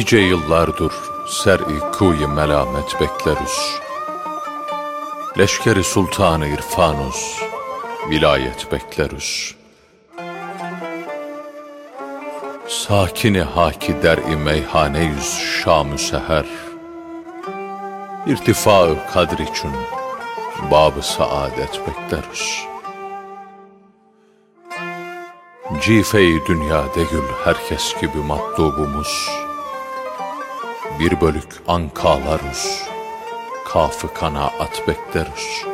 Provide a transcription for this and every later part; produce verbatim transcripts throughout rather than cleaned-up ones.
Nice yıllardır ser-i kuy-i melamet beklerüz. Leşkeri sultanı irfanuz, vilayet beklerüz. Sakini haki der-i meyhane yüz şam-ı seher. İrtifâ-ı kadr için bab-ı saadet beklerüz. Cife-i dünya degül herkes gibi matlubumuz. Bir bölük ankalaruz, kaf-ı kanaat beklerüz.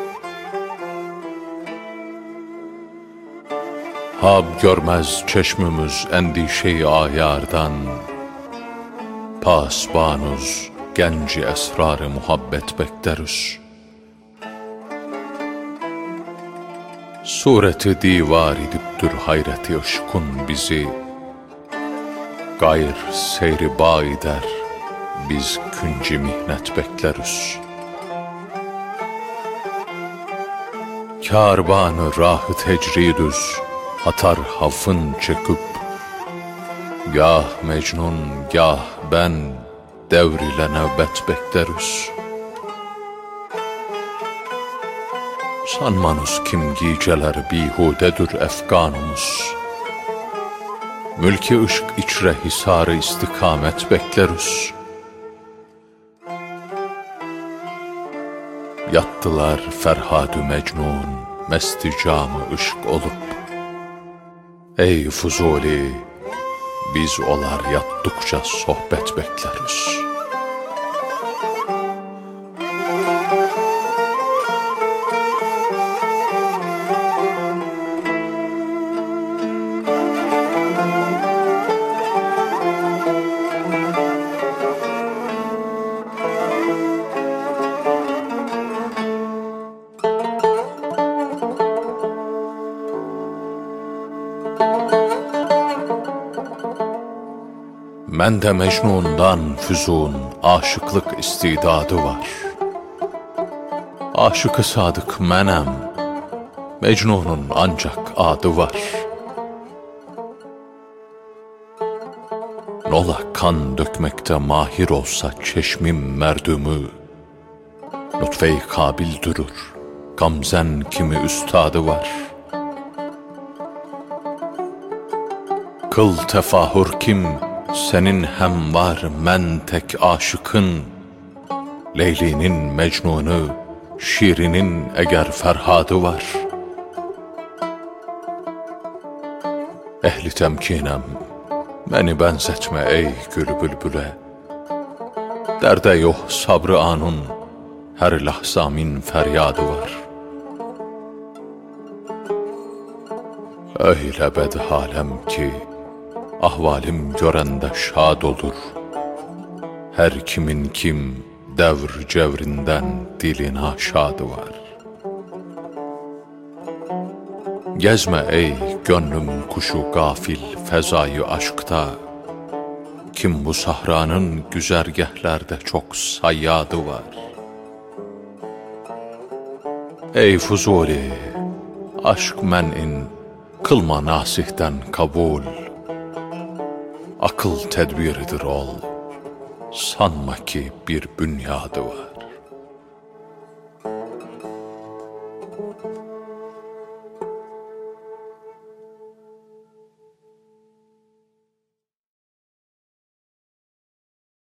Hab görmez çeşmimiz endişe-i ayardan, pasbanuz genci esrar-ı muhabbet beklerüz. Sureti divar ediptür hayreti ışkun bizi, gayr seyri bağ eder, biz künci mihnet bekleriz. Kârbanı rah-ı tecridüz, hatar hafın çekip, gâh Mecnun, gâh ben, devr ile nöbet bekleriz. Sanmanız kim giyceler bihudedir efkanımız. Mülki ışk içre hisarı istikamet bekleriz. Yattılar Ferhad-ı Mecnun, mesti camı ışk olup. Ey Fuzuli, biz olar yattıkça sohbet bekleriz. Mende Mecnun'dan füzun aşıklık istidadı var. Aşık-ı sadık menem, Mecnun'un ancak adı var. Nola kan dökmekte mahir olsa çeşmim merdümü, nutfe-i kabil durur, gamzen kimi üstadı var. Kıl tefahür kim, senin hem var men tek aşıkın, Leyli'nin Mecnun'u, şiirinin eğer Ferhadı var. Ehli temkinem, beni benzetme ey gül bülbüle. Derde yok sabrı anun, her lahzamin feryadı var. Öyle bedhalem ki, ahvalim görende şad olur. Her kimin kim devr cevrinden diline şadı var. Gezme ey gönlüm kuşu gafil fezayı aşkta. Kim bu sahranın güzergahlerde çok sayyadı var. Ey Fuzuli, aşk men'in kılma nasihten kabul. Akıl tedbiridir ol, sanma ki bir bünyadı var.